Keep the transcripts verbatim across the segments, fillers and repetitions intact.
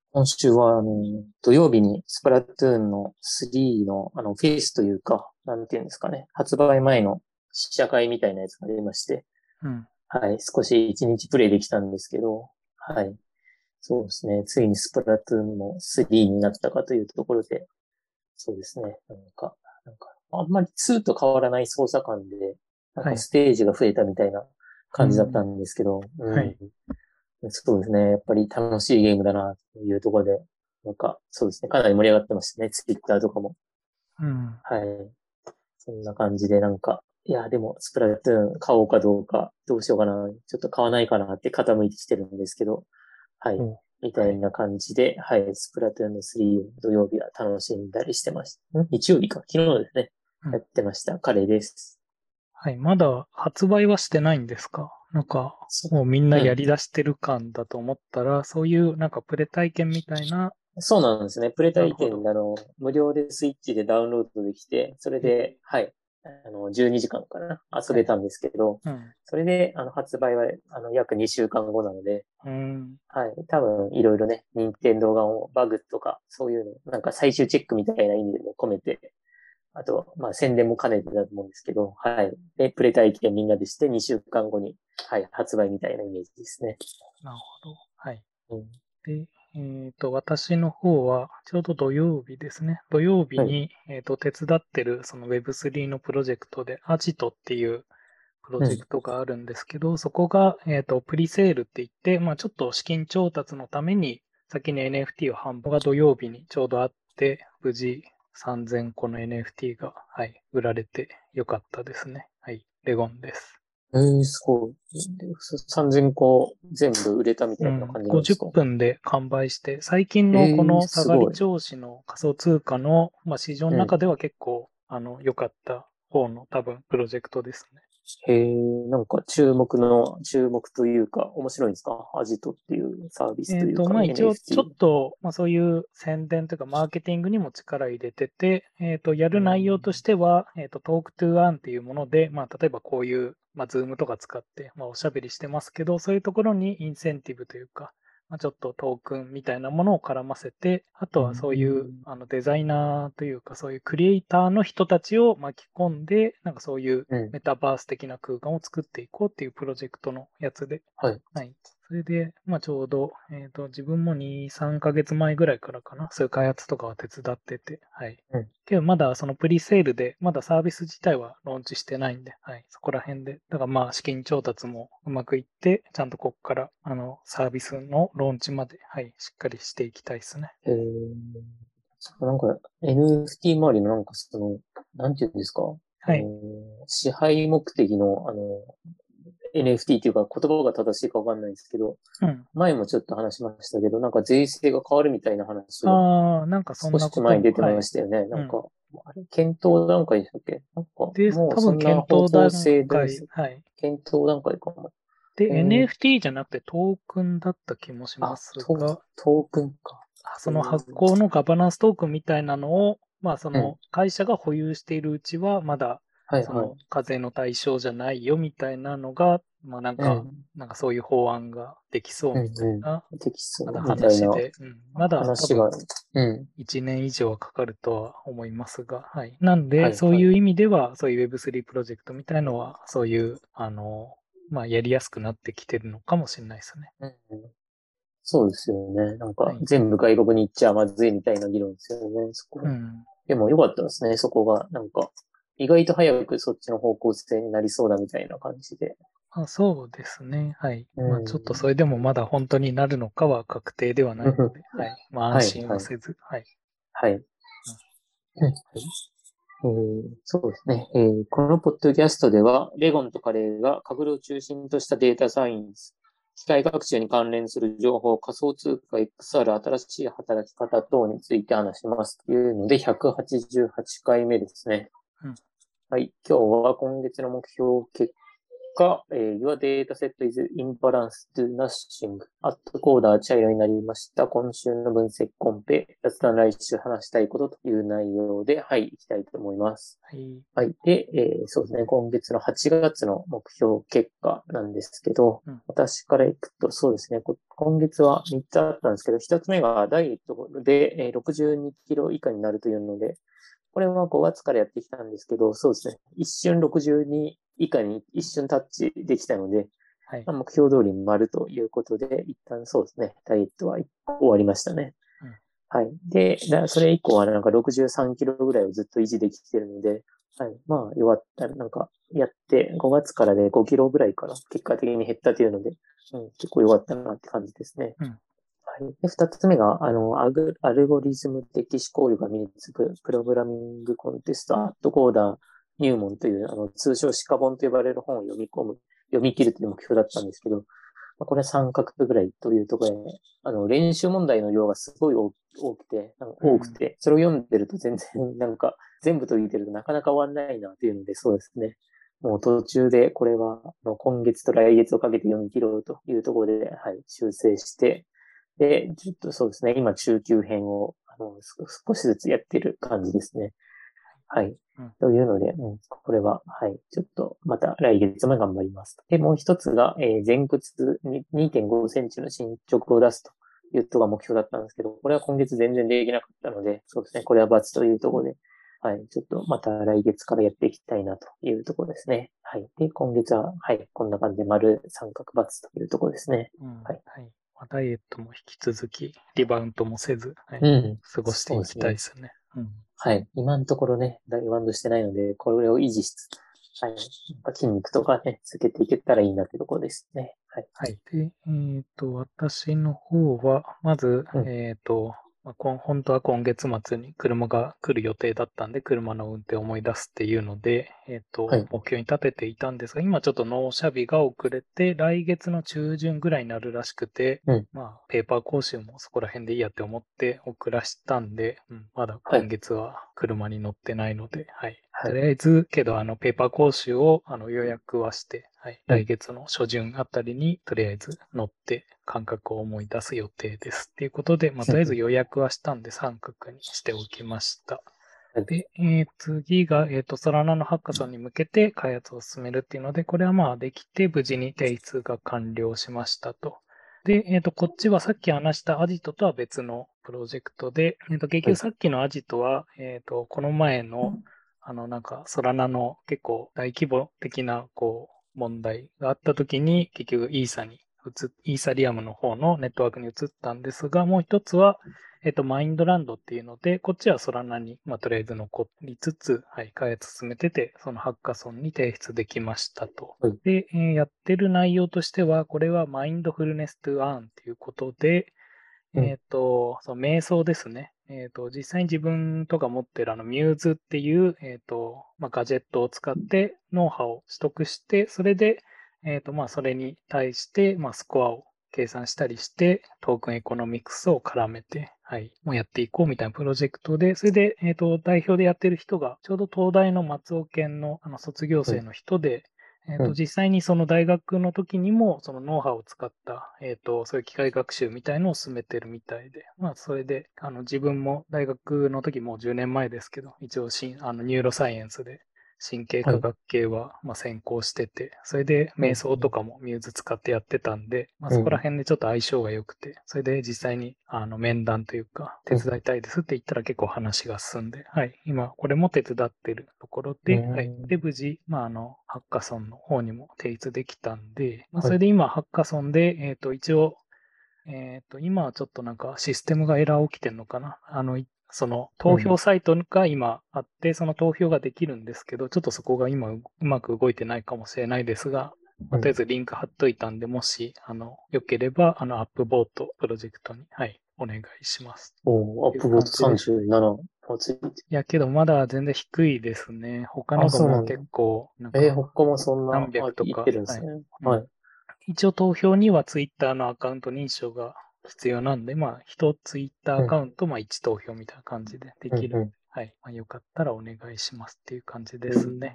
今週は、あの、土曜日にスプラトゥーンのスリーの、あの、フェイスというか、なんていうんですかね、発売前の試写会みたいなやつがありまして、 うん。 はい、少し一日プレイできたんですけど、はい、そうですね、ついにスプラトゥーンもスリーになったかというところで、そうですね、なんか、なんか、あんまりツーと変わらない操作感で、なんはい。 かステージが増えたみたいな感じだったうん。 んですけど、うん、 はい。 そうですね。やっぱり楽しいゲームだな、というところで、なんか、そうですね。かなり盛り上がってましたね。ツイッターとかも。 うん。 はい。そんな感じで、なんか、いや、でも、スプラトゥーン買おうかどうか、どうしようかな、ちょっと買わないかなって傾いてきてるんですけど、はい。 お、 みたはい。 いな感じで、はい。スプラトゥーンのスリーを土曜日は楽しんだりしてました。ん日曜日か。昨日ですね。 うん。 やってました。彼です。 はい。まだ発売はしてないんですか？なんか、 そもうみんなうん。 やり出してる感だと思ったら、そういうなんかプレ体験みたいな、 そうなんですね。プレ体験、 なるほど。 あの、無料でスイッチでダウンロードできて、それへえ、 で、はい、あの、じゅうにじかんかんかな、遊はい。 べたんですけど、 うん。 それで、あの、発売は、あの、約にしゅうかんごなので、 うん。 はい、多分、いろいろね、任天堂側もバグとか、そういうの、なんか最終チェックみたいな意味でも込めて、あと、まあ、宣伝も兼ねてだと思うんですけど、はい。で、プレ体験みんなでしてにしゅうかんごに、はい、発売みたいなイメージですね。 なるほど。はい。 うん。 で、えっと、私の方は、ちょうど土曜日ですね。土曜日はい。 に、えっと、手伝ってる、その ウェブスリー のプロジェクトで、アジトっていうプロうん。 ジェクトがあるんですけど、そこが、えっと、プリセールって言って、まあ、ちょっと資金調達のために、先に エヌエフティー を販売が土曜日にちょうどあって、無事さんぜんこの エヌエフティー が、はい、売られてよかったですね。はい、レゴンです。 えー、すごい。でさんぜんこ全部売れたみたいなうん、50 感じなんですか？ 分で完売して、最近えのこー、 の下がりすごい。 調子の仮想通貨の、まあ、市場のうん。 中では結構、あの、良かった方の多分プロジェクトですね。 へえ、なんか注目の、注目というか、面白いんですか？アジトっていうサービスえっと、 というかまあ一応ちょっエヌエフティー。 と、まあそういう宣伝というかマーケティングにも力入れてて、えっと、やうる内容としん。 ては、えっと、トークトゥーアンっていうもので、まあ例えばこういう、まあズームとか使って、まあおしゃべりしてますけど、そういうところにインセンティブというか、まあちょっとトークンみたいなものを絡ませて、あとうはそういうん。 あのデザイナーというか、そういうクリエイターの人たちを巻き込んで、なんかそういううん。 メタバース的な空間を作っていこうっていうプロジェクトのやつで、 はい。 はい。それで、まあちょうど、えっと、自分もに、さんかげつまえぐらいからかな、そういう開発とかは手伝ってて、はい。 うん。 けど、まだそのプリセールで、まだサービス自体はローンチしてないんで、はい。そこら辺で。だからまあ資金調達もうまくいって、ちゃんとここから、あの、サービスのローンチまで、はい、しっかりしていきたいですね。 えー、なんか エヌエフティー 周りのなんかその、なんていうんですか、あの、 はい。 支配目的の、あの、エヌエフティー っていうか言葉が正しいかわかんないんですけど、 うん。 前もちょっと話しましたけど、なんか税制が変わるみたいな話がああ、なんかそん少しなことも、 前に出てまはい。 したよね。なうん。 んか、あれ、検討段階でしたっけ？なんか、 で、多分もうそんな方検討段向性で階、 す。 はい。 検討段階かも。 で、 えー、 エヌエフティー じゃなくてトークンだった気もしまあ、ト、 すが、 トークンか。えその発ー、 行のガバナンストークンみたいなのを、まあそうん。 の会社が保有しているうちはまだそのはいはい。 課税の対象じゃないよみたいなのが、まあなんか、 うん。 なんかそういう法案ができそううんみたいな、 うん。できそう、 まだみたいな話で、うん、まだ多話が、 分うん。 いちねん以上はかかるとは思いますが、はい。なんで、 はいはい。 そういう意味では、そういう ウェブスリー プロジェクトみたいのは、そういう、あの、まあやりやすくなってきてるのかもしれないですね。 うんうん。そうですよね。なんか、 はい。 全部外国に行っちゃまずいみたいな議論ですよね、そこは。 うん。 でも良かったですね、そこが。なんか、意外と早くそっちの方向性になりそうだみたいな感じで。 あ、そうですね。はい。 うまあちょっとそん。 れでもまだ本当になるのかは確定ではないので、はい。まあ安はい、はい、 心はせず、はい。 はい。 うん、 うんえーそうですね、えーこのポッドキャストでは、レゴンとカレーがカグルを中心としたデータサイエンス、機械学習に関連する情報、仮想通貨 エックスアール、新しい働き方等について話しますというので、ひゃくはちじゅうはちかいめですね。 うん、 はい。今日は今月の目標を決果、えー Your dataset is imbalanced to nothing. アットコーダー茶色になりました。今週の分析コンペ、雑談来週話したいことという内容で、はい、いきたいと思います。 はい。 はい。で、えーそうですね、今月のはちがつの目標結果なんですけど、 うん私からいくと、そうですね、こ今月はみっつあったんですけど、ひとつめがダイエットで、えーろくじゅうにキロ以下になるというので、これはごがつからやってきたんですけど、そうですね。一瞬ろくじゅうに以下に一瞬タッチできたので、 はい。 まあ目標通りに丸ということで、一旦そうですね。ダイエットは終わりましたね。 うんはい。で、だそれ以降はなんかろくじゅうさんキロぐらいをずっと維持できてるので、はい。まあ、弱ったらなんかやってごがつからでごキロぐらいから結果的に減ったというので、うん、結構弱ったなって感じですね。 うんはい。で、二つ目が、あの、アグアルゴリズム的思考力が身につく、プログラミングコンテスト、アットコーダー入門という、あの、通称シカ本と呼ばれる本を読み込む、読み切るという目標だったんですけど、まあ、これはさん画ぐらいというところで、あの、練習問題の量がすごい多多くて、なんか多くて、それを読んでると全然、なんか、全部解いてるとなかなか終わんないなというので、そうですね。もう途中で、これは、あの今月と来月をかけて読み切ろうというところで、はい、修正して、で、ちょっとそうですね、今中級編を、あの、す少しずつやってる感じですね。はい。 うんというので、うん、これは、はい、ちょっとまた来月も頑張ります。で、もう一つが、えー前屈ににてんごセンチの進捗を出すというのが目標だったんですけど、これは今月全然できなかったので、そうですね、これは罰というところで、はい、ちょっとまた来月からやっていきたいなというところですね。はい。で、今月は、はい、こんな感じで丸三角罰というところですね。 うんはい。 はい。まあダイエットも引き続き、リバウンドもせず、はい、 うん。 過ごしていきそうですね。 たいですね。うんはい。今のところね、ダイバウンドしてないので、これを維持しつつ、はい。なんか筋肉とかね、つけていけたらいいなってところですね。はい。 はい。で、えっと、私の方は、まず、 うん。 えっと、まあ、こん本当は今月末に車が来る予定だったんで、車の運転を思い出すっていうので、えっと、 はい。 目標に立てていたんですが、今ちょっと納車日が遅れて、来月の中旬ぐらいになるらしくて、 うん。 まあ、ペーパー講習もそこら辺でいいやって思って遅らしたんで、うん、まだはい。 今月は車に乗ってないので、はい。 はい。 とりあえず、けど、あの、ペーパー講習をあの予約はして、はい、 うん。 来月の初旬あたりに、とりあえず乗って感覚を思い出す予定です。ということで、まあ、とりあえず予約はしたんで三角にしておきました。 はい。 で、えー次が、えっ、と、ソラナのハッカソンに向けて開発を進めるっていうので、これはまあできて、無事に提出が完了しましたと。で、えっ、と、こっちはさっき話したアジトとは別のプロジェクトで、えっ、と、結はい。 局さっきのアジトは、えっ、と、この前の、あの、なんか、ソラナの結構大規模的な、こう、問題があったときに、結局イーサに移っ、イーサリアムの方のネットワークに移ったんですが、もう一つは、えっと、マインドランドっていうので、こっちはソラナに、まあ、とりあえず残りつつ、はい、開発進めてて、そのハッカソンに提出できましたと。 はい。 で、えーやってる内容としては、これはマインドフルネストゥアーンっていうことで、 うん。 えっと、その瞑想ですね。えっと、実際に自分とか持ってるあのミューズっていう、えっと、まあ、ガジェットを使ってノウハウを取得して、それで、えっと、まあ、それに対して、まあ、スコアを計算したりして、トークンエコノミクスを絡めて、はい、もうやっていこうみたいなプロジェクトで、それで、えっと、代表でやってる人が、ちょうど東大の松尾研のあの卒業はい。 生の人で、えっと、 うん。 実際にその大学の時にも、そのノウハウを使った、えっと、そういう機械学習みたいのを進めてるみたいで、まあ、それで、あの、自分も大学の時もうじゅうねんまえですけど、一応しん、あの、ニューロサイエンスで神経はい。 科学系は、まあ、専攻してて、それでうん。 瞑想とかもミューズ使ってやってたんで、まあ、そこらうん。 辺でちょっと相性が良くて、それで実際に、あの、面談というか、手伝いたいですって言ったら結構話が進んで、はい、今、これも手伝ってるところうで、はい、 ん。 で、無事、まあ、あの、ハッカソンの方にも提出できたんで、まあ、 はい。 それで今、ハッカソンで、えっと、一応、えっと、今はちょっとなんかシステムがエラー起きてるのかな。あの、いその投うん。 票サイトが今あって、その投票ができるんですけど、ちょっとそこが今ううまく動いてないかもしれないですが、まあ、とりあえうん。 ずリンク貼っといたんで、もし、あの、よければ、あの、アップボートプロジェクトに、はい、お願いします。 おー、アッというプボート感じです。 さんじゅうななもついて。 いや、けどまだ全然低いですね。他あ、 のとも結そうなんだ。 構、なんえー、 か、 他もそんな、 何あ、言って百とか、はい。 るんですね。 うん。 はい。 一応投票にはツイッターのアカウント認証が必要なんで、まあ、一ツイッターうん。 アカウント、まあ、一投票みたいな感じででうん。 きるんで、 うん。 はい。まあ、よかったらお願いしますっていう感じでえーすね。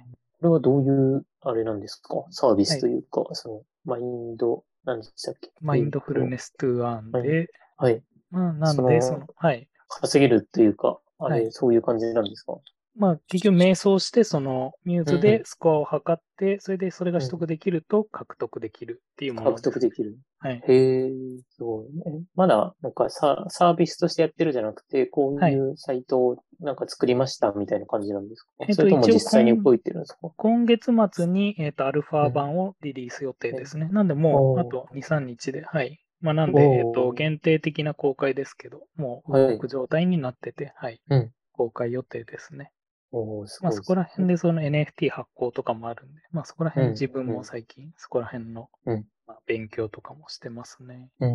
れはどういう、あれなんですか？サービはい。 スというか、その、マインド、何でしたっけ？ マインドフルえっと、 ネストゥーアンはい。 で、 はい。 まあ、なんで、そその、 の、はい。 稼げるというか、あれ、 はい。 そういう感じなんですか？ まあ、結局、瞑想して、その、ミューズでうん、 スコアを測って、それでそれがうん。 取得できると獲得できるっていうもの獲ですね。 得できる。 はい。 へえ、すごいね。まだ、なんかサ、サービスとしてやってるじゃなくて、こうはい。 いうサイトをなんか作りましたみたいな感じなんですか？ えっと、 それとも一応実際に今、 動いてるんですか？ 今月末に、えっと、アルフうん。 ァ版をリリース予定え、 ですね。なんで、もう、あおー、 とに、さんにちで、はい。まあ、なんで、えっと、 お限定的な公開ですけど、もうー、はい。 動く状態になってて、はい。 うん。 公開予定ですね。 おー、すまあ、 ごいですそこらね。 辺でその エヌエフティー 発行とかもあるんで、まあ、そこらうん、 辺自分うん、 も最近、そこら辺の、 うん、 まあ、勉強とかもしてますね。 うん。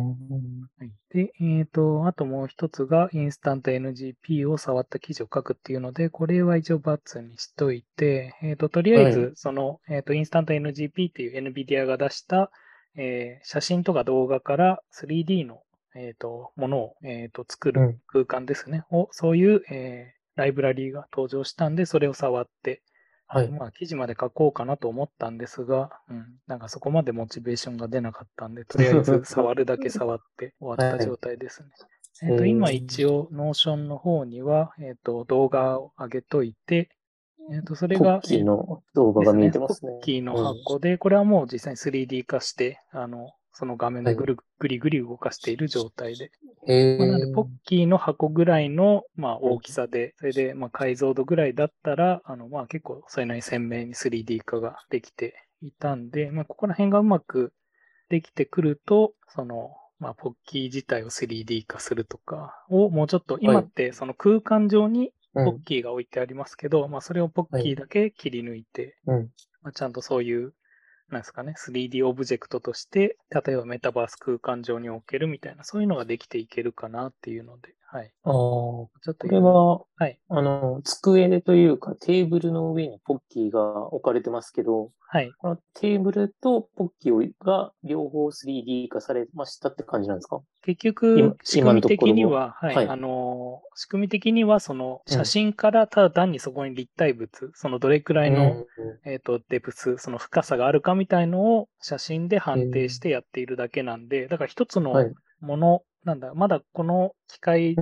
はい。で、えっと、あともう一つが、インスタント エヌジーピー を触った記事を書くっていうので、これは一応バツにしといて、えっと、とりあえはい。 ず、その、えっと、インスタント エヌジーピー っていう NVIDIA が出した、えー写真とか動画から スリーディー の、えっと、ものを、えっと、作るうん。 空間ですね。を、そういう、えーライブラリーが登場したんで、それを触って、 はい。 まあ、記事まで書こうかなと思ったんですが、うん、なんかそこまでモチベーションが出なかったんで、とりあえず触るだけ触って終わったはい。 状態ですね。ええっと、今ー、 一応、ノーションの方には、えっと、動画を上げといて、えっと、それポッが、えーキーの動画が見えですね、ポッてますね。 キーのうん。 箱で、これはもう実際に スリーディー 化して、あの、その画面はい。 でぐるぐりぐり動かしている状態で、 へまあ、なんで、ポッえ、 キーの箱ぐらいの、まあ、 うん。 大きさで、それで、まあ、解像度ぐらいだったら、あの、まあ、結構、それなりに鮮明に スリーディー 化ができていたんで、まあ、ここら辺がうまくできてくると、その、まあ、ポッキー自体を スリーディー 化するとかをもうちょっと、 はい。 今ってその空間上にポッうん。 キーが置いてありますけど、まあ、それをポッはい。 キーだけ切り抜いて、 うん。 まあ、ちゃんとそういうなんですかね、スリーディー オブジェクトとして、例えばメタバース空間上に置けるみたいな、そういうのができていけるかなっていうので、はい。 ああ、こちょっといろいろ、 れは、 はい、 あの、机というかテーブルの上にポッキーが置かれてますけど、 はい。 このテーブルとポッキーが両方 スリーディー 化されましたって感じなんですか？ 結局、 今、今の仕組みところは。 的には、はい、 はい。 あの、仕組み的には、その写うん。 真からただ単にそこに立体物、そのどれくらいの、 うん。 えっと、デプス、その深さがあるかみたいのを写真で判定えー、 してやっているだけなんで、だから一つのはい。 もの、なんだ、まだこの機械、 うん。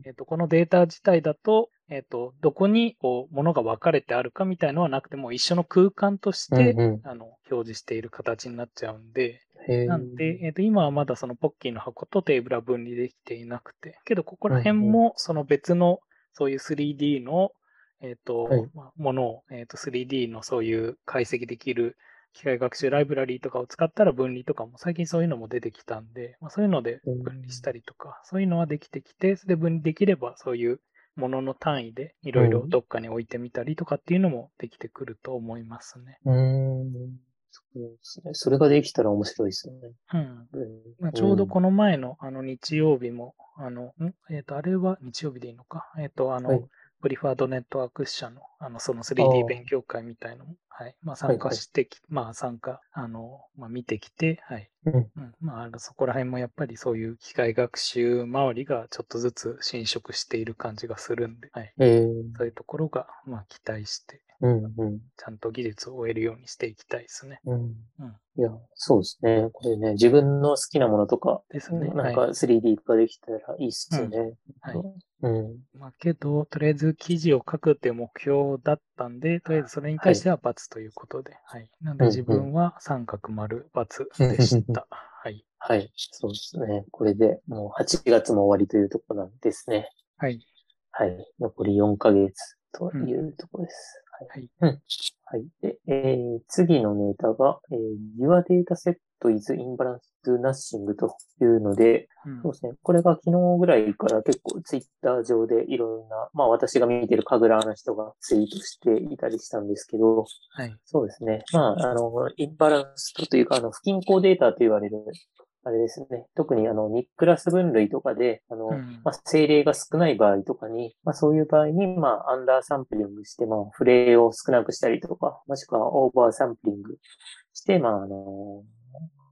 えっと、このデータ自体だと、えっと、どこにこう、ものが分かれてあるかみたいのはなくても、一緒の空間としうん。 て、 うん。 あの、表示している形になっちゃうんで、 へえ。 なんで、えっと、今はまだそのポッキーの箱とテーブルは分離できていなくて、けどここらうん。うん。 辺もその別のそういう スリーディー の、えっと、 はい。 まあものを、えっと、スリーディー のそういう解析できる機械学習ライブラリーとかを使ったら分離とかも最近そういうのも出てきたんで、まあ、そういうのでうん。 分離したりとか、そういうのはできてきて、それで分離できればそういうものの単位でいろいろうん。 どっかに置いてみたりとかっていうのもできてくると思いますね。 うーん。そうですね。それができたら面白いですね。 うん。 うん。 まあ、ちょううん。 どこの前のあの日曜日も、あの、んえっと、あれは日曜日でいいのか。えっと、あの、 はい。 プリファードネットワーク社の、あの、そのあスリーディーあ、 勉強会みたいのも、はい。まあ、参はい、はい。 加してき、まあ、参加、あの、まあ、見てきて、はい。 うん。 うん。まあ、あのそこら辺もやっぱりそういう機械学習周りがちょっとずつ侵食している感じがするんで、はい。 ええ、 そういうところが、まあ、期待して、 うん、うん、 ちゃんと技術を終えるようにしていきたいですね。 うん。 うん。 いや、そうですね。これね、自分の好きなものとか、 ですね。はい。 なんか スリーディー 化できたらいいっうん。 すよね。 はい。 うん。 まあ、けど、とりあえず記事を書くっていう目標だったんで、とりあえずそれにはい。 対しては×ということで。はい。なのでうん、うん。 自分は三角丸×でした。はい。 はい。そうですね。これでもうはちがつも終わりというところなんですね。 はい。 はい。残りよんかげつとうん。 いうところです。はい。 はい。 うん。はい。で、えー次のネタが、えー Your dataset is imbalanced to nothing というので、 うん。 そうですね。これが昨日ぐらいから結構ツイッター上でいろんな、まあ私が見てるカグラーの人がツイートしていたりしたんですけど、 はい。 そうですね。まあ、あの、インバランスとというか、あの、不均衡データと言われる、あれですね。特にあの、ニックラス分類とかで、あの、 うん。 まあ、精霊が少ない場合とかに、まあ、そういう場合に、まあ、アンダーサンプリングして、まあ、フレを少なくしたりとか、もしくはオーバーサンプリングして、まあ、あの、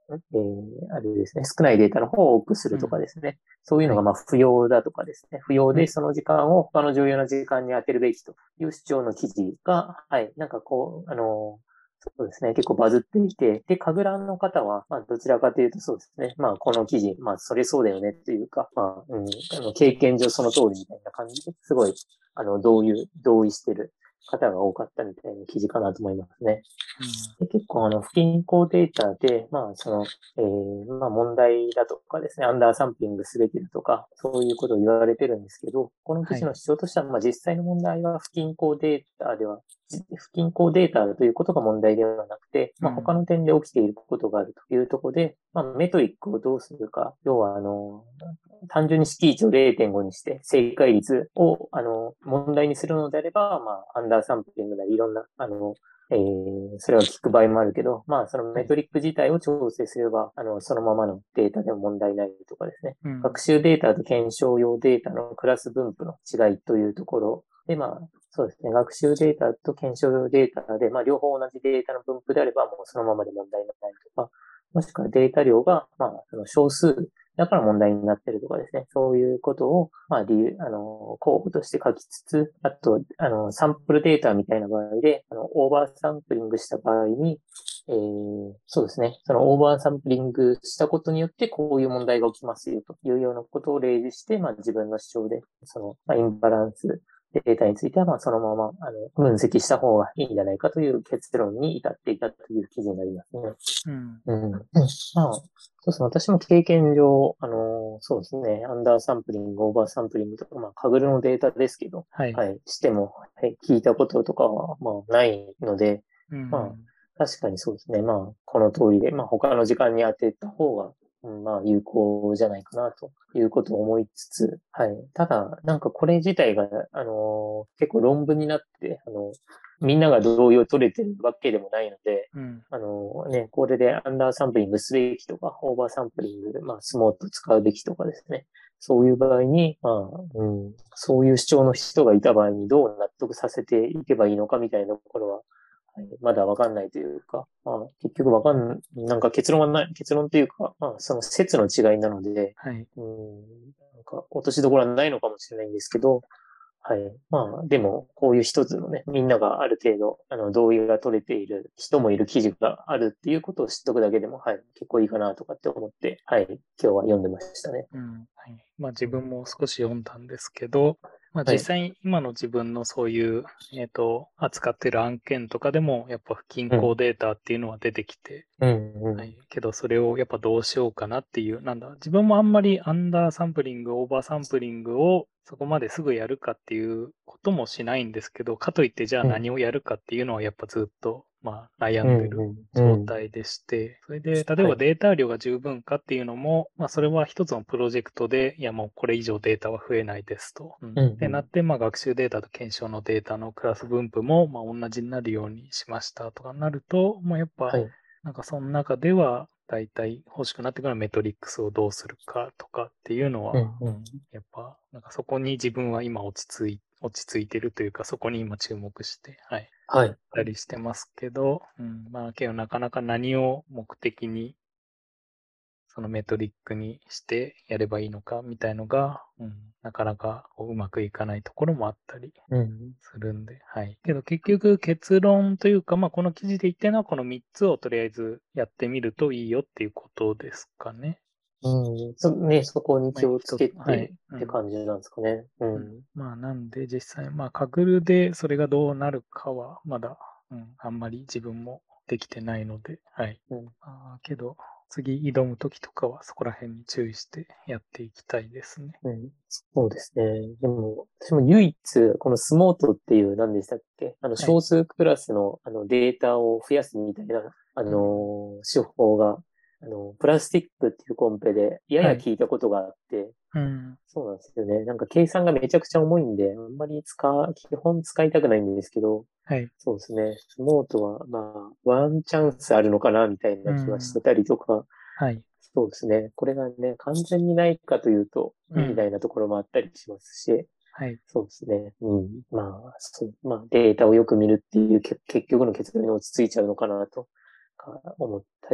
えー、あれですね、少ないデータの方を多くするとかうん。 ですね。そういうのはい。 がまあ不要だとかですね。不要うん。 でその時間を他の重要な時間に当てるべきという主張の記事が、はい、なんかこう、あの、そうですね、結構バズっていて、で、神楽の方は、まあ、どちらかというとそうですね、まあ、この記事、まあ、それそうだよねというか、まあ、うん、あの、経験上その通りみたいな感じですごい、あの、同意、同意してる方が多かったみたいな記事かなと思いますね。 うん。 で、結構あの、不均衡データで、まあ、その、えー、まあ問題だとかですね、アンダーサンプリングすべきだとか、そういうことを言われてるんですけど、この記はい。 事の主張としては、まあ実際の問題は不均衡データでは、不均衡データということが問題ではなくて、まあ他うん。 の点で起きていることがあるというところで、まあメトリックをどうするか、要はあの、単純に式値をれいてんごにして正解率を、あの、問題にするのであれば、まあ、アンダーサンプリングなりいろんな、あの、えー、それは聞く場合もあるけど、まあ、そのはい。 メトリック自体を調整すれば、あの、そのままのデータでも問題ないとかですね。 うん。 学習データと検証用データのクラス分布の違いというところで、まあ、そうですね。学習データと検証用データで、まあ、両方同じデータの分布であれば、もうそのままで問題ないとか、もしくはデータ量が、まあ、その少数だから問題になってるとかですね。そういうことを、まあ、理由、あの、候補として書きつつ、あと、あの、サンプルデータみたいな場合で、あの、オーバーサンプリングした場合に、えー、そうですね。そのオーバーサンプリングしたことによって、こういう問題が起きますよというようなことを例示して、まあ、自分の主張で、その、まあ、インバランスデータについては、まあ、そのまま、あの、分析した方がいいんじゃないかという結論に至っていたという記事になりますね。 うん。 うん。まあ、そうですね。私も経験上、あの、そうですね。アンダーサンプリング、オーバーサンプリングとか、まあ、カグルのデータですけど、 はい。 はい、しても、はい、聞いたこととかは、まあ、ないので、 うまあ、 ん。 確かにそうですね。まあ、この通りで、まあ、他の時間に当てた方が、うん、まあ、有効じゃないかな、ということを思いつつ、はい。ただ、なんかこれ自体が、あの、結構論文になって、あの、みんなが同意を取れてるわけでもないので、 うん。 あのね、これでアンダーサンプリングすべきとか、オーバーサンプリング、まあ、スモート使うべきとかですね。そういう場合に、まあ、うん、そういう主張の人がいた場合にどう納得させていけばいいのかみたいなところは、はい、まだわかんないというか、まあ、結局わかん、なんか結論はない、結論というか、まあ、その説の違いなので、 はい。 うん、なんか落としどころはないのかもしれないんですけど、はい。まあ、でも、こういう一つのね、みんながある程度、あの、同意が取れている人もいる記事があるっていうことを知っとくだけでも、はい、結構いいかなとかって思って、はい、今日は読んでましたね。 うん。はい。まあ自うん、 分も少し読んだんですけど、まあはい。 実際今の自分のそういう、えっと、扱ってる案件とかでも、やっぱ不均うん、 衡データっていうのは出てきて、 うん、うん、 はい。けどそれをやっぱどうしようかなっていう、なんだ、自分もあんまりアンダーサンプリング、オーバーサンプリングをそこまですぐやるかっていうこともしないんですけど、かといってじゃあうん、 何をやるかっていうのはやっぱずっと、まあ悩うん、 んでるうん、 状うん。 態でして、それで例えはい。 ばデータ量が十分かっていうのも、まあそれは一つのプロジェクトで、いやもうこれ以上データは増えないですと。うん。 うん、うん。 でなって、まあ学習データと検証のデータのクラス分布も、まあ同じになるようにしましたとかなると、もうやっぱはい。 なんかその中では、だいたい欲しくなってくるメトリックスをどうするかとかっていうのは、 うん、うん。 うん、やっぱ、なんかそこに自分は今落ち着い、落ち着いてるというか、そこに今注目して、はい、 はい。 たりしてますけど、うん、まあ、けどなかなか何を目的にそのメトリックにしてやればいいのかみたいのが、うん、なかなかこううまくいかないところもあったりうん。 するんで、はい。けど結局結論というか、まあこの記事で言ってるのはこのみっつをとりあえずやってみるといいよっていうことですかね。 うん。そ、ね、そこにまあ気をつけ一つ、はい。 てってうん。 感じなんですかね。ううん、 ん。 まあなんで実際、まあカグルでそれがどうなるかはまだ、うん、あんまり自分もできてないので、はい。 うん。 あけど、次挑むときとかはそこら辺に注意してやっていきたいですね。 うん。そうですね。でも、私も唯一、このスモートっていう、何でしたっけあの、 はい。 少数クラスの、あの、データを増やすみたいな、あうん、 の、手法が、あの、プラスティックっていうコンペで、やはい。 や聞いたことがあって、 うん、 そうなんですよね。なんか計算がめちゃくちゃ重いんで、あんまり使う、基本使いたくないんですけど、 はい。 そうですね。スモートは、まあ、ワンチャンスあるのかな、みたいな気はしうん、 てたりとか、 はい。 そうですね。これがね、完全にないかというと、 うん、 みたいなところもあったりしますし、 はい。 そうですね。うん。まあ、そう、まあ、データをよく見るっていうけ結局の結論に落ち着いちゃうのかなとか思ったり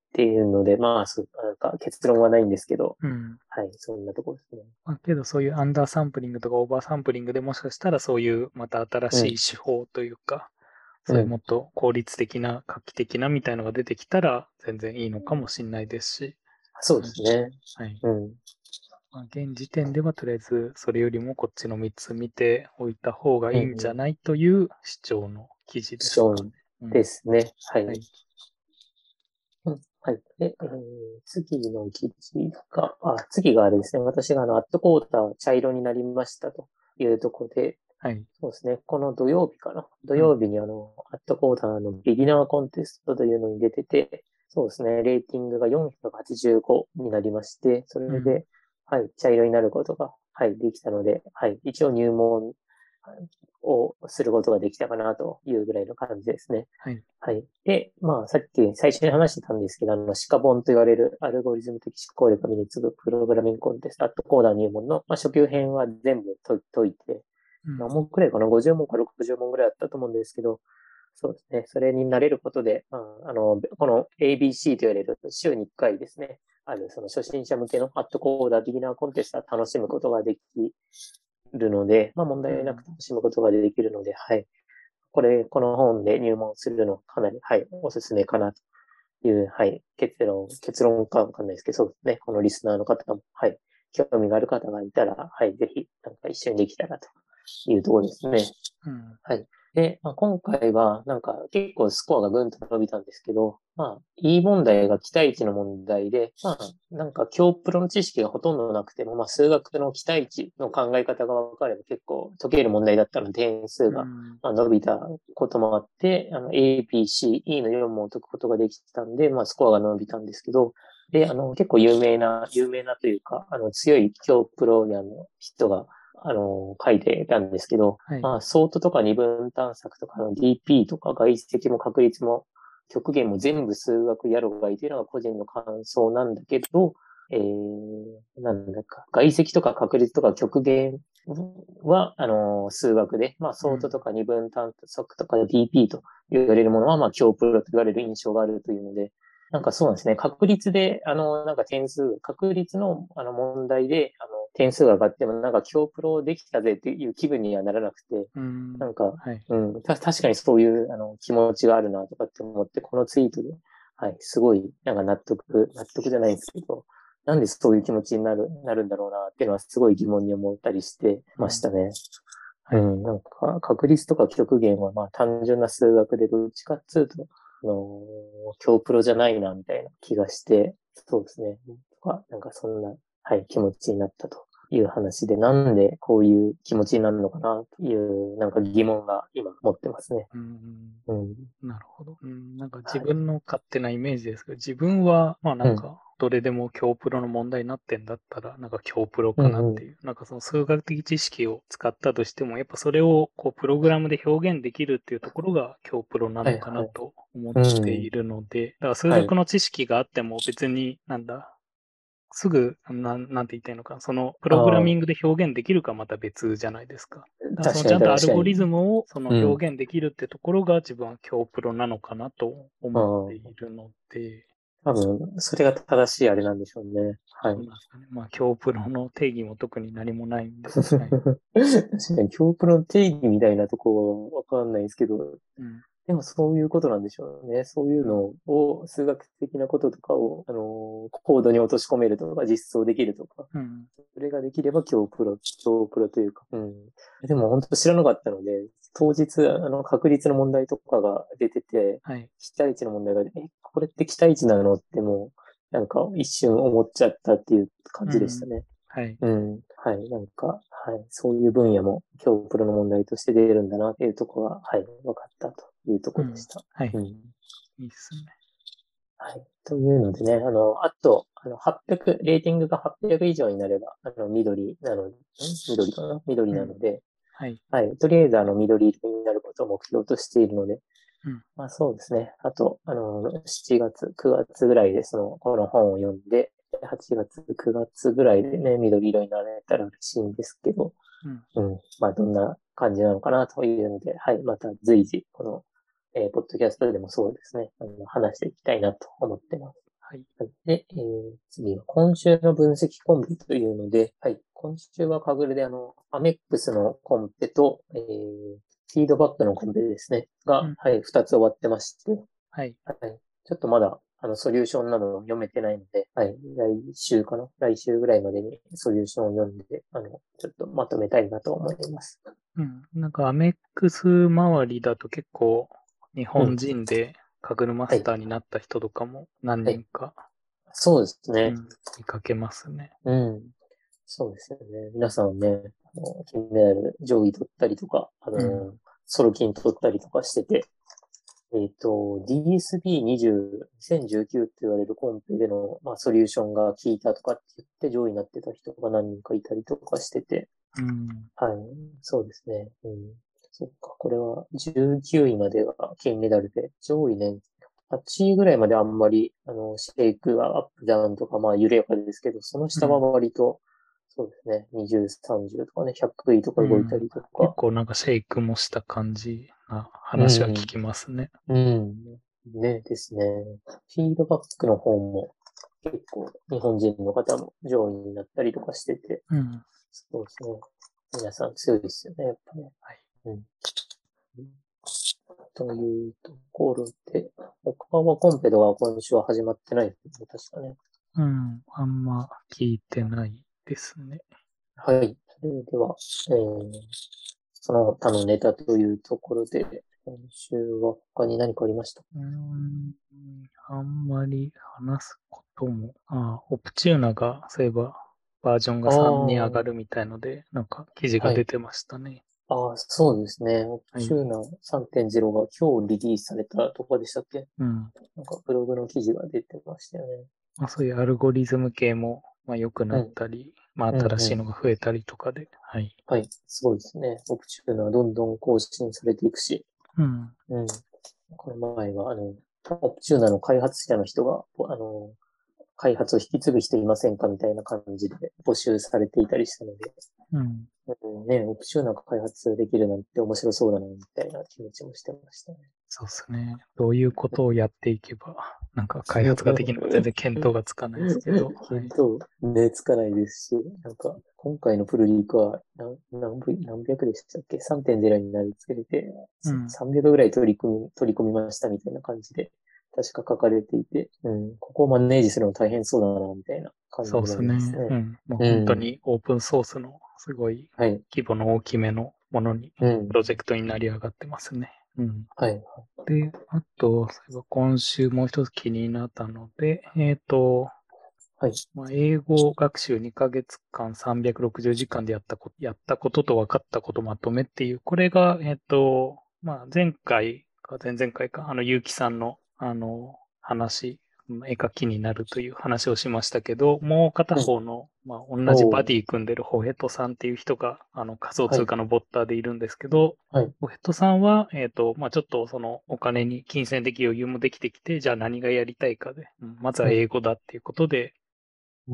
っていうので、まあ、そう、なんか結論はないんですけど、 うん。 はい、そんなところですね。 まあ、けどそういうアンダーサンプリングとかオーバーサンプリングでもしかしたらそういうまた新うん、 しい手法というか、 うん。 そういうもっと効率的な、画期的なみたいのが出てきたら全然いいのかもしれないですし、 そうではい。 すね。 はい。 うん。 まあ、現時点ではとりあえずそれよりもこっちのみっつ見ておいた方がいいんじゃうんうん。 ないという主張の記事ですかね。 ショーンうん。 ですね。はい。 はい。 うん、はい。で、えー次の記事が、あ、次があれですね。私があの、アットコーター茶色になりましたというところで、 はい。 そうですね。この土曜日かな。土うん。 曜日にあの、アットコーターのビギナーコンテストというのに出てて、そうですね。レーティングがよんひゃくはちじゅうごになりまして、そうん。 れで、はい、茶色になることが、はい、できたので、はい、一応入門をすることができたかなというぐらいの感じですね。 はい。 はい。で、まあ、さっき最初に話してたんですけど、あの、シカボンと言われるアルゴリズム的思考力が身につくプログラミングコンテスト、アットコーダー入門の、まあ、初級編は全部解解いて、 うん。 何問くらいかな？ ごじゅう 問かろくじゅう問ぐらいあったと思うんですけど、そうですね。それに慣れることで、まあ、あの、この エービーシー と言われる週にいっかいですね、あるその初心者向けのアットコーダービギナーコンテストは楽しむことができるので、まあ問題なくうん。 楽しむことができるので、はい。これ、この本で入門するのかなり、はい、おすすめかなという、はい、結論、結論かわかんないですけど、そうですね。このリスナーの方も、はい、興味がある方がいたら、はい、ぜひ、なんか一緒にできたらというところですね。 うん。 はい。で、まあ、今回は、なんか結構スコアがぐんと伸びたんですけど、まあ、いい問題が期待値の問題で、まあ、なんか教プロの知識がほとんどなくても、まあ、数学の期待値の考え方が分かれば結構解ける問題だったので、点数がうん。 まあ伸びたこともあって、あの、A、B、C、E のよん問を解くことができたんで、まあ、スコアが伸びたんですけど、で、あの、結構有名な、有名なというか、あの、強い教プロの人が、あの、書いてたんですけど、 はい。 まあ、ソートとか二分探索とかの ディーピー とか外積も確率も極限も全部数学やろがいというのが個人の感想なんだけど、えー、なんだか、外積とか確率とか極限は、あの、数学で、まあ、ソートとうん。 か二分探索とか ディーピー と言われるものは、まあ、強プロと言われる印象があるというので、なんかそうなんですね。確率で、あの、なんか点数、確率のあの問題で、あの、点数が上がっても、なんか今日プロできたぜっていう気分にはならなくて、 うん。 なんか、 はい。 うん、た、確かにそういうあの気持ちがあるなとかって思って、このツイートで、はい、すごい、なんか納得、納得じゃないんですけど、なんでそういう気持ちになる、なるんだろうなっていうのはすごい疑問に思ったりしてうん。 ましたね。 はい。 うん、なんか、確率とか極限はまあ単純な数学でどっちかっつうと、あのー、強プロじゃないなみたいな気がして、そうですね。とか、なんかそんな、はい、気持ちになったという話で、なんでこういう気持ちになるのかなという、なんか疑問が今持ってますね。 うん。 うん。 なるほど。うん、なんか自はい。 分の勝手なイメージですけど、自分は、まあなうん。 んか、どれでも強プロの問題になってんだったら、なんか強プロかなっうんうん。 ていう。なんかその数学的知識を使ったとしても、やっぱそれをこうプログラムで表現できるっていうところが強プロなのかなはいはい。 と思っうん。 ているので、だから数はい。 学の知識があっても別になんだ、すぐ、なん、なんて言ったらいいのか、そのプログラああ、 ミングで表現できるかまた別じゃないですか。だからその確かにちゃんとア確かに。 ルゴリズムをそのうん。 表現できるってところが自分は強プロなのかなとあ思っていあ、 るので、 多分、それが正しいあれなんでしょうね。はい。 そうなんですかね。まあ強プロの定義も特に何もないんで、はい。 確かに、教プロの定義みたいなとこはわかんないですけど、 うん。 でもそういうことなんでしょうね。そういううん。 のを、数学的なこととかを、あの、コードに落とし込めるとか、実装できるとか、 うん。 それができれば教プロ、教プロというか、うん。でも本当知らなかったので、当日、あの、確率の問題とかが出てて、 はい。 期待値の問題が、え、これって期待値なのってもう、なんか一瞬思っちゃったっていう感うん。 じでしたね。 はい。 うん。はい。なんか、はい。そういう分野も、今日プロの問題として出るんだなっていうところが、はい。分かったというとうん。 ころでした。 はい。 うん。 いいっすね。 はい。というのでね、あの、あと、あの、はっぴゃく、レーティングがはっぴゃく以上になれば、あの、緑なの、ん緑かな緑うん。 なので、 はい。 はい。とりあえず、あの、緑色になることを目標としているので、 うん。 まあそうですね。あと、あの、しちがつ、くがつぐらいで、その、この本を読んで、はちがつ、くがつぐらいでね、緑色になれたら嬉しいんですけど、 うん。 うん。まあ、どんな感じなのかなというので、はい。また随時、この、えーポッドキャストでもそうですね、あの、話していきたいなと思ってます。 はい。 はい。で、えー次は今週の分析コンペというので、はい。今週はカグルであの、アメックスのコンペと、えーフィードバックのコンペですね。が、 うん。 はい、二つ終わってまして、 はい。 はい。ちょっとまだ、あの、ソリューションなどを読めてないので、はい。来週かな来週ぐらいまでにソリューションを読んで、あの、ちょっとまとめたいなと思います。 うん。なんかアメックス周りだと結構日本うん。 人でカグルマはい。 スターになった人とかも何はい。 人か、 そうですね。 うん、見かけますね。 うん。そうですよね。皆さんね、あの金メダル上位取ったりとか、あうん。 の、ソロ金取ったりとかしてて、えっと、ディーエスビーにじゅう、にせんじゅうきゅうって言われるコンペでの、まあ、ソリューションが効いたとかって言って上位になってた人が何人かいたりとかしてて、 うん。 はい、そうですね。うん。そっか、これはじゅうきゅういまでが金メダルで、上位ね、はちいぐらいまであんまり、あの、シェイクがアップダウンとか、まあ、緩やかですけど、その下はうん。 割と、そうですね、にじゅう、さんじゅうとかね、ひゃくいとか動いたうん。 りとか、 結構なんかシェイクもした感じなう話は聞ん、 きますね。 うん、ね、ですね。フィードバックの方も結構日本人の方も上位になったりとかしてて、 うん。 そうですね。皆さん強いですよね、やっぱね。 はい。 うん。というところで、他はコンペドは今週は始まってないですね、確かね。 うん。あんま聞いてないですね。 はい。それでは、えー、その他のネタというところで、今週は他に何かありました？ うーん。あんまり話すことも、あ、オプチューナが、そういえば、バージョンがあさんに上あ、 がるみたいので、なんか記事がはい。 出てましたね。 ああ、そうですね。オプはい。 チューナ さんてんゼロ が今日リリースされたとかでしたっけ？ うん。 なんかブログの記事が出てましたよね。 まあ、そういうアルゴリズム系も、まあ、良くなっうん、 たり、まあ、 うん、 新しいうん。 のが増えたりとかで、はい。 はい。そうですね。オプチューナはどんどん更新されていくし、 うん。 うん。この前は、あの、オプチューナの開発者の人が、あの、開発を引き継ぐ人いませんかみたいな感じで募集されていたりしたので、 うん。 うん、ね、オプチューナが開発できるなんて面白そうだな、みたいな気持ちもしてましたね。 そうですね。どういうことをやっていけば、なんか開発ができるのか全然見当がつかないですけど、はい。 見当ね、つかないですし、なんか、今回のプルリークは何、何部、何百でしたっけ？ さんてんゼロ になりつけて、 うん。 さんびゃくぐらい取り組み、取り込みましたみたいな感じで、確か書かれていて、うん、ここをマネージするの大変そうだな、みたいな感じそうでになすね。うりますね。 ん。もうう本当ん。 にオープンソースのすごいはい。 規模の大きめのものに、 うん。 プロジェクトになり上がってますね。うん。 はい。 で、あと、そういえば今週もう一つ気になったので、えっと、 はい。 まあ、英語学習にかげつかんさんびゃくろくじゅうじかんでやったこと、やったことと分かったことまとめっていう、これが、えっと、まあ、前回か前々回か、あの、結城さんの、あの、話、絵描きになるという話をしましたけど、もう片うん。 方の、まあ、同じバおー。 ディ組んでるホヘトさんっていう人が、あの、仮想はい。 通貨のボッターでいるんですけど、 はい。 ホヘトさんは、えっと、まあ、ちょっとそのお金に金銭的余裕もできてきて、じゃあ何がやりたいかで、うんまずはうん。 英語だっていうことで、 うん。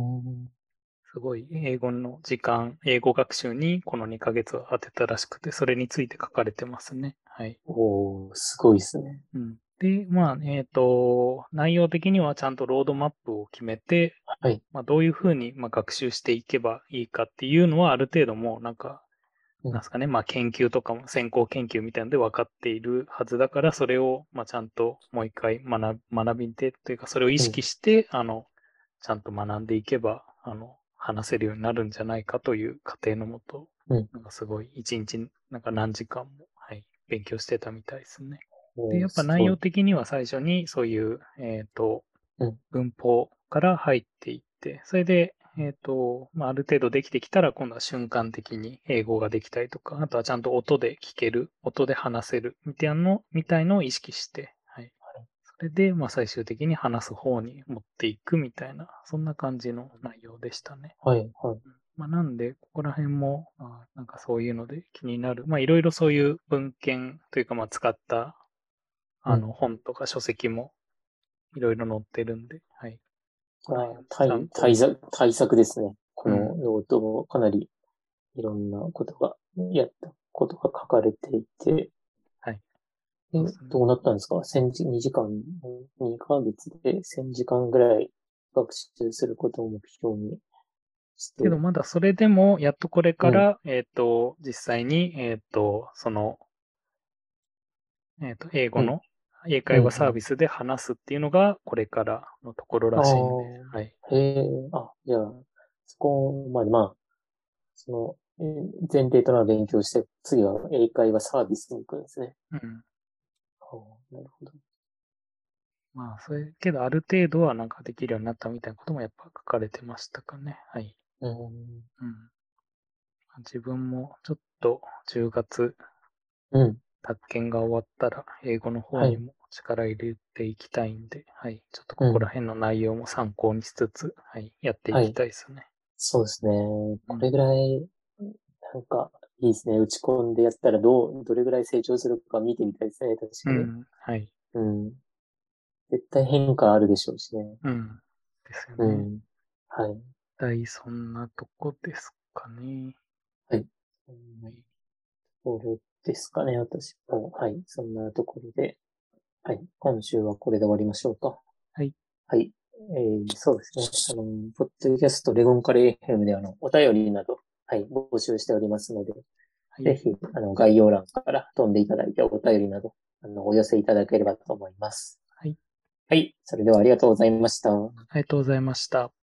すごい英語の時間、英語学習にこのにかげつを当てたらしくて、それについて書かれてますね。はい。 おー、すごいですね。 うん。で、まあ、えっと、内容的にはちゃんとロードマップを決めて、 はい。 まあ、どういうふうにまあ学習していけばいいかっていうのは、ある程度もうなんか、 うん。 なんですかね、まあ研究とかも先行研究みたいなので分かっているはずだから、それをまあちゃんともう一回学学びてというか、それを意うん。 識して、あの、ちゃんと学んでいけば、あの、話せるようになるんじゃないかという過程のもと、 うん。 なんかすごい一日、なんか何時間も、はい、勉強してたみたいですね。で、 おー、 やっぱ内容すごい。 的には最初にそういう、えっと、 うん。 文法から入っていって、それで、えっと、まあ、ある程度できてきたら、今度は瞬間的に英語ができたりとか、あとはちゃんと音で聞ける、音で話せる、みたいなの、みたいのを意識して、はい。それで、まあ、最終的に話す方に持っていくみたいな、そんな感じの内容でしたね。 はい。はい。 うんまあ、なんで、ここら辺も、あなんかそういうので気になる。まあ、いろいろそういう文献というか、まあ、使った、 うん。 あの、本とか書籍もいろいろ載ってるんで、はい。ここら辺あー、対、 参考に。 対策、対策ですね。このうん。 ノートもかなりいろんなことが、やったことが書かれていて、 はい。 え、 そうですね。 どうなったんですか？ せん 時、にじかん、にかげつでせんじかんぐらい学習することを目標にして、 けどまだそれでも、やっとこれかうん。 ら、えっと、実際に、えっと、その、えっと、英語うん。 の英うん。 会話サーうん。 ビスで話すっていうのが、これからのところあらしいんで、はい。 あ、へえ、あ、じゃあ、そこまで、まあ、その、えー前提となる勉強して、次は英会話サービスに行くんですね。 うん。 ああ、なるほど。 まあ、それ、けどある程度はなんかできるようになったみたいなこともやっぱ書かれてましたかね。はい。 うん。 うん。自分もちょっとじゅうがつ、 うん。 宅建が終わったら、英語の方はい。 にも力入れていきたいんで、はい。ちょっとうん。 ここら辺の内容も参考にしつつ、はい。やっていきはい。 たいですね。 そうですね。 うん。 これぐらい、なんか、いいですね。打ち込んでやったらどう、どれぐらい成長するか見てみたいですね。確かに。 うん。はい。 うん。絶対変化あるでしょうしね。 うん。ですよね。 うん。はい。 大そんなとこですかね。 はい。そんなところですかね。私も。はい。そんなところで。はい。今週はこれで終わりましょうか。 はい。 はい。えー、そうですね。あの、ポッドキャストレゴンカレー エフエム であの、お便りなど、はい、募集しておりますので、 はい。 ぜひ、あの、概要欄から飛んでいただいてお便りなど、あの、お寄せいただければと思います。 はい。 はい。それではありがとうございました。 ありがとうございました。